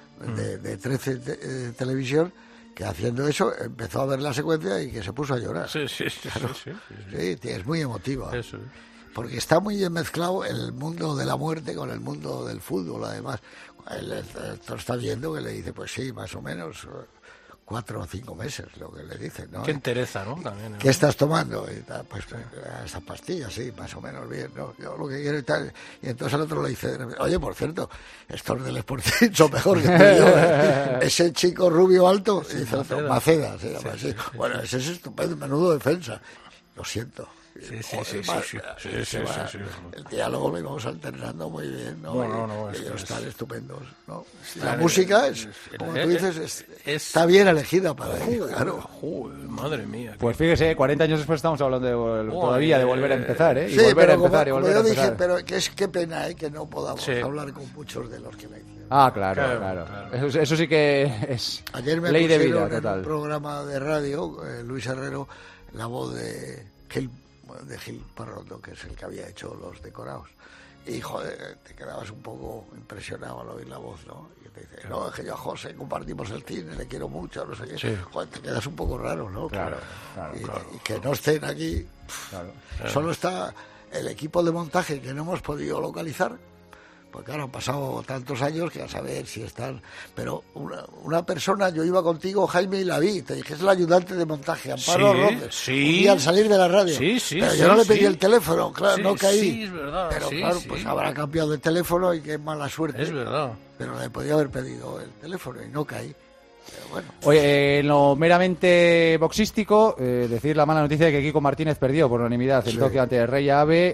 de, de trece te- eh, Televisión, que haciendo eso empezó a ver la secuencia y que se puso a llorar. Sí, sí, sí, Claro. sí, sí, sí. Sí, tío, es muy emotiva. Eso es. Porque está muy bien mezclado el mundo de la muerte con el mundo del fútbol, además. El actor está viendo que le dice, pues sí, más o menos eh, cuatro o cinco meses, lo que le dicen, ¿no? Qué entereza, ¿no? También, ¿no? ¿Qué estás tomando? Y tal, pues esa pastilla, sí, más o menos bien, ¿no? Yo lo que quiero y tal. Y entonces el otro le dice, oye, por cierto, estos del Sporting son mejor que tú y yo, ¿eh? Ese chico rubio alto, y dice otro, Maceda. Maceda, se llama Sí, así. sí, sí, Bueno, ese es estupendo, menudo defensa. Lo siento. Sí, sí, Joder, sí, sí, va- sí, sí, se sí, va- sí, sí. El diálogo lo íbamos alternando muy bien, ¿no? No, Y no, no, es ellos que están es- estupendos, ¿no? Y Está- la música es, es- como es- tú dices, es- es- está bien elegida para ello, Joder, claro. joder, madre mía. Pues fíjese, cuarenta años después estamos hablando de, vol- todavía de volver a empezar, ¿eh? Y Sí, volver pero a empezar como, y como volver yo a dije, empezar. pero que es qué pena, ¿eh? Que no podamos Sí. hablar con muchos de los que me hicieron. Ah, claro, Claro, claro. claro. Eso, eso sí que es Ayer me ley de pusieron vida, en total. un programa de radio, eh, Luis Herrero, la voz de Gil, de Gil Parrondo, que es el que había hecho los decorados. Y, joder, te quedabas un poco impresionado al oír la voz, ¿no? Y te dice, no, es que yo a José compartimos el cine, le quiero mucho, no sé qué. Sí. Joder, te quedas un poco raro, ¿no? Claro, claro, y, claro. y que no estén aquí. Claro. Solo está el equipo de montaje que no hemos podido localizar. Pues claro, han pasado tantos años que a saber si están... Pero una, una persona, yo iba contigo, Jaime, y la vi, te dije, es el ayudante de montaje, Amparo Sí, Robles. sí. Un día al salir de la radio. Sí, sí, Pero sí, yo no le sí. pedí el teléfono, claro, Sí, no caí. sí, es verdad, Pero sí, claro, sí. pues habrá cambiado de teléfono y qué mala suerte. Es verdad. Pero le podía haber pedido el teléfono y no caí. Pero bueno. Oye, en lo meramente boxístico, eh, decir la mala noticia de que Kiko Martínez perdió por unanimidad en Sí. Tokio ante el Rey Ave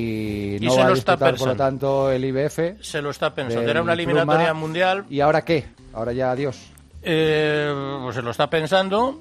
y no Y se va a lo está disputar, por lo pensando. tanto, el I B F. Se lo está pensando. del Era una eliminatoria Pluma. mundial. ¿Y ahora qué? Ahora ya adiós. Eh, pues se lo está pensando.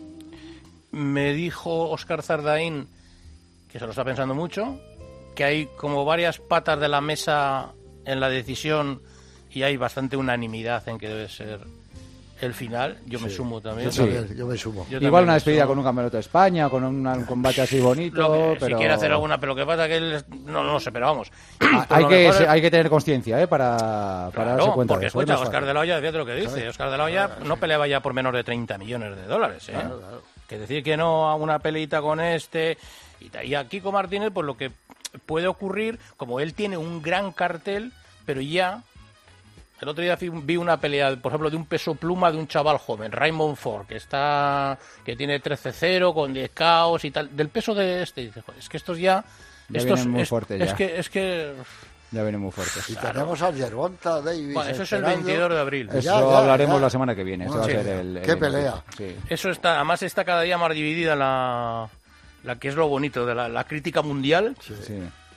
Me dijo Óscar Zardaín que se lo está pensando mucho, que hay como varias patas de la mesa en la decisión y hay bastante unanimidad en que debe ser el final. Yo me Sí. sumo también. Yo también, yo me sumo. Yo Igual también una me despedida sumo. con un campeonato de España, con un, un combate así bonito, Lo que- pero... Si quiere hacer alguna, pero que pasa que él... es- No, no sé, pero vamos. Ah, Por hay, lo que, mejor es- hay que tener conciencia, ¿eh? Para, para Claro, darse cuenta porque de eso. ¿eh? escucha, No es Oscar fácil. de la Hoya, fíjate lo que dice. Oscar de la Hoya no peleaba ya por menos de treinta millones de dólares, ¿eh? Claro, claro. Que decir que no a una peleita con este... Y, ta- y a Kiko Martínez, pues lo que puede ocurrir, como él tiene un gran cartel, pero ya... El otro día fi- vi una pelea, por ejemplo, de un peso pluma de un chaval joven, Raymond Ford, que está que tiene trece cero, con diez K Os y tal. Del peso de este, y dice, "Joder, es que estos ya... Ya estos, vienen muy es, fuertes es ya. que Es que... Ya viene muy fuerte. Y tenemos a Gervonta Davis. Bueno, eso es el esperando. veintidós de abril. Eso Ya, ya, hablaremos ya. la semana que viene. Eso va a Sí. ser el, Qué el- pelea. Sí. Eso está, además está cada día más dividida la, la que es lo bonito de la, la crítica mundial Sí.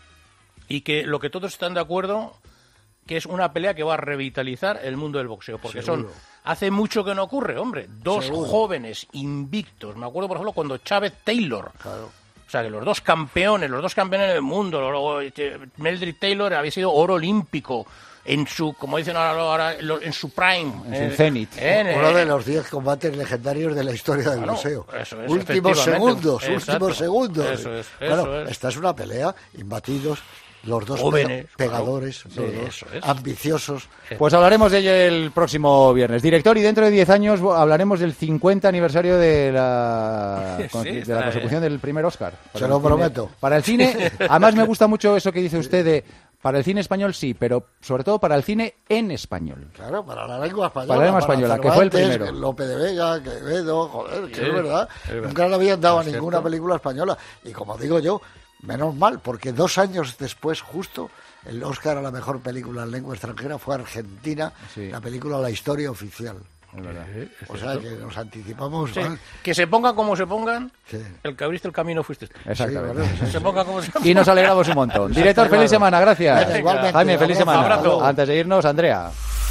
y que lo que todos están de acuerdo que es una pelea que va a revitalizar el mundo del boxeo, porque Seguro. son hace mucho que no ocurre, hombre, dos Seguro. jóvenes invictos. Me acuerdo, por ejemplo, cuando Chávez Taylor, Claro. o sea, que los dos campeones, los dos campeones del mundo, luego este, Meldrick Taylor había sido oro olímpico en su, como dicen ahora, ahora, lo- en su prime, En su cenit. en- Uno de en- los diez combates legendarios de la historia del Claro, boxeo. eso es, últimos efectivamente. segundos, Exacto. últimos segundos. Eso es, Claro, eso es. esta es una pelea, imbatidos. Los dos jóvenes, pegadores, claro. los Sí, dos ambiciosos. Pues hablaremos de ello el próximo viernes. Director, y dentro de diez años hablaremos del cincuenta aniversario de la, Sí, de la consecución del primer Oscar. Se lo prometo. Para el cine, además me gusta mucho eso que dice usted de... Para el cine español sí, pero sobre todo para el cine en español. Claro, para la lengua española. Para la lengua española, que fue el primero. López de Vega, Quevedo, joder, que Sí, es verdad. es verdad. Nunca le habían dado a Es ninguna cierto. película española. Y como digo yo, menos mal, porque dos años después, justo, el Oscar a la mejor película en lengua extranjera fue Argentina, Sí. la película La Historia Oficial. Es verdad. Sí, es O sea cierto. que nos anticipamos. Sí, mal. que se pongan como se pongan, Sí. el que abriste el camino fuiste tú. Exactamente. Sí, bueno, Se pongan como se Y nos alegramos un montón. Director, feliz semana, gracias. Venga, igualmente. Jaime, feliz Abrazo. semana. Abrazo. Antes de irnos, Andrea.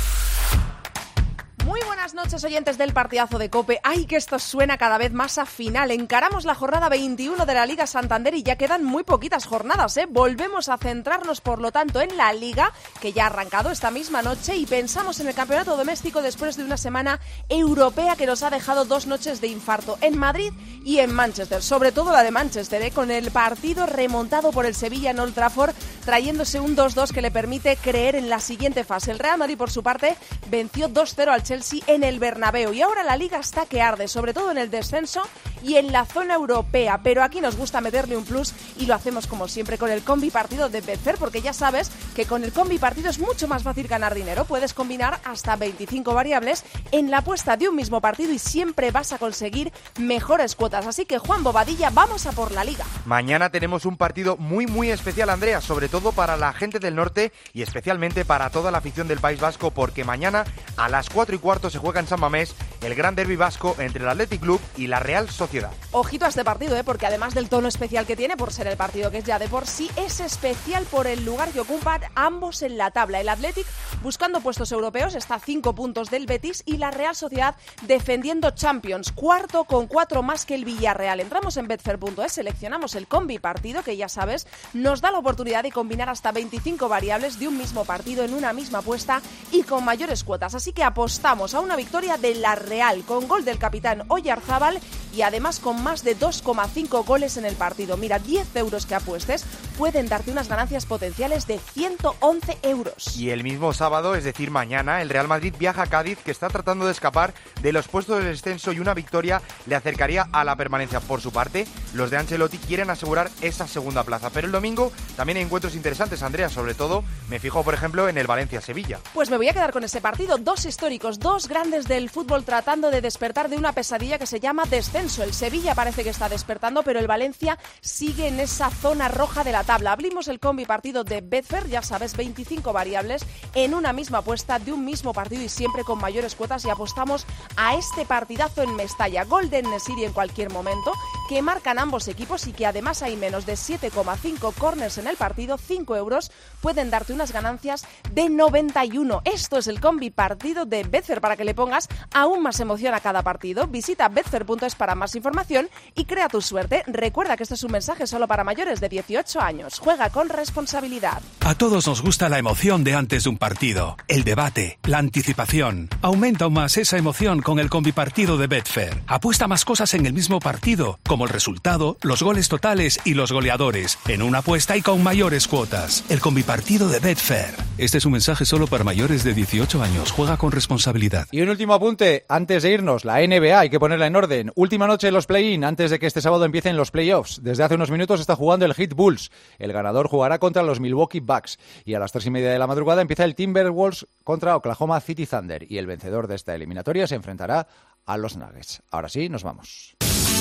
Muy buenas noches, oyentes del partidazo de COPE. ¡Ay, que esto suena cada vez más a final! Encaramos la jornada veintiuno de la Liga Santander y ya quedan muy poquitas jornadas, ¿eh? Volvemos a centrarnos, por lo tanto, en la Liga, que ya ha arrancado esta misma noche, y pensamos en el campeonato doméstico después de una semana europea que nos ha dejado dos noches de infarto en Madrid y en Manchester. Sobre todo la de Manchester, ¿eh? Con el partido remontado por el Sevilla en Old Trafford, trayéndose un dos dos que le permite creer en la siguiente fase. El Real Madrid, por su parte, venció dos cero al Chelsea en el Bernabéu, y ahora la Liga está que arde, sobre todo en el descenso y en la zona europea, pero aquí nos gusta meterle un plus y lo hacemos como siempre con el combi partido de Betfair, porque ya sabes que con el combi partido es mucho más fácil ganar dinero. Puedes combinar hasta veinticinco variables en la apuesta de un mismo partido y siempre vas a conseguir mejores cuotas. Así que, Juan Bobadilla, vamos a por la Liga. Mañana tenemos un partido muy muy especial, Andrea, sobre todo para la gente del norte y especialmente para toda la afición del País Vasco, porque mañana a las cuatro y cuarto se juega en San Mamés el gran derbi vasco entre el Athletic Club y la Real Sociedad. Ojito a este partido, ¿eh? Porque además del tono especial que tiene por ser el partido que es ya de por sí, es especial por el lugar que ocupan ambos en la tabla. El Athletic buscando puestos europeos, está a cinco puntos del Betis, y la Real Sociedad defendiendo Champions, cuarto con cuatro más que el Villarreal. Entramos en betfair punto es, seleccionamos el combi partido, que ya sabes, nos da la oportunidad de combinar hasta veinticinco variables de un mismo partido en una misma apuesta y con mayores cuotas. Así que apostamos a una victoria de la Real con gol del capitán Oyarzábal y además con más de dos coma cinco goles en el partido. Mira, diez euros que apuestes pueden darte unas ganancias potenciales de ciento once euros. Y el mismo sábado, es decir mañana, el Real Madrid viaja a Cádiz, que está tratando de escapar de los puestos del descenso, y una victoria le acercaría a la permanencia. Por su parte, los de Ancelotti quieren asegurar esa segunda plaza. Pero el domingo también hay encuentros interesantes, Andrea. Sobre todo me fijo, por ejemplo, en el Valencia-Sevilla. Pues me voy a quedar con ese partido. Dos históricos, dos grandes del fútbol tratando de despertar de una pesadilla que se llama descenso. El Sevilla parece que está despertando, pero el Valencia sigue en esa zona roja de la tabla. Abrimos el combi partido de Betfair, ya sabes, veinticinco variables en una misma apuesta de un mismo partido y siempre con mayores cuotas, y apostamos a este partidazo en Mestalla. Gol de En-Nesyri en cualquier momento, que marcan ambos equipos y que además hay menos de siete coma cinco corners en el partido. cinco euros pueden darte unas ganancias de noventa y uno. Esto es el combi partido de Betfair, para que le pongas aún más emoción a cada partido. Visita betfair punto es para más información y crea tu suerte. Recuerda que este es un mensaje solo para mayores de dieciocho años. Juega con responsabilidad. A todos nos gusta la emoción de antes de un partido, el debate, la anticipación. Aumenta aún más esa emoción con el combipartido de Betfair. Apuesta más cosas en el mismo partido, como el resultado, los goles totales y los goleadores, en una apuesta y con mayores cuotas. El combipartido de Betfair. Este es un mensaje solo para mayores de dieciocho años. Juega con responsabilidad. Y un último apunte, antes de irnos, la N B A hay que ponerla en orden. Última noche de los play-in, antes de que este sábado empiecen los playoffs. Desde hace unos minutos está jugando el Heat Bulls. El ganador jugará contra los Milwaukee Bucks. Y a las tres y media de la madrugada empieza el Timberwolves contra Oklahoma City Thunder. Y el vencedor de esta eliminatoria se enfrentará a los Nuggets. Ahora sí, nos vamos.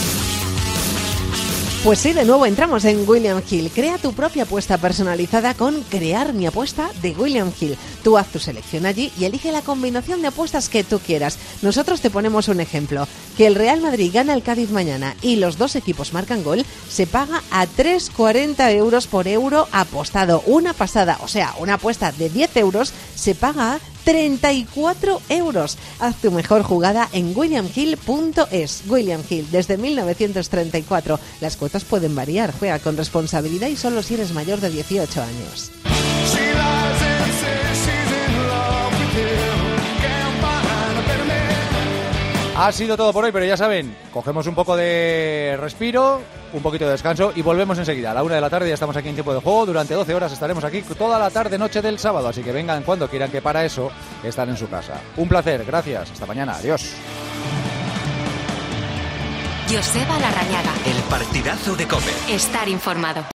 Pues sí, de nuevo entramos en William Hill. Crea tu propia apuesta personalizada con Crear mi apuesta de William Hill. Tú haz tu selección allí y elige la combinación de apuestas que tú quieras. Nosotros te ponemos un ejemplo. Que el Real Madrid gana al Cádiz mañana y los dos equipos marcan gol, se paga a tres coma cuarenta euros por euro apostado. Una pasada, o sea, una apuesta de diez euros se paga a treinta y cuatro euros. Haz tu mejor jugada en william hill punto es. William Hill, desde mil novecientos treinta y cuatro. Las cuotas pueden variar. Juega con responsabilidad y solo si eres mayor de dieciocho años. Ha sido todo por hoy, pero ya saben, cogemos un poco de respiro, un poquito de descanso y volvemos enseguida. A la una de la tarde ya estamos aquí en tiempo de juego. Durante doce horas estaremos aquí toda la tarde, noche del sábado. Así que vengan cuando quieran, que para eso están en su casa. Un placer, gracias. Hasta mañana. Adiós. Joseba Larrañaga. El partidazo de COPE. Estar informado.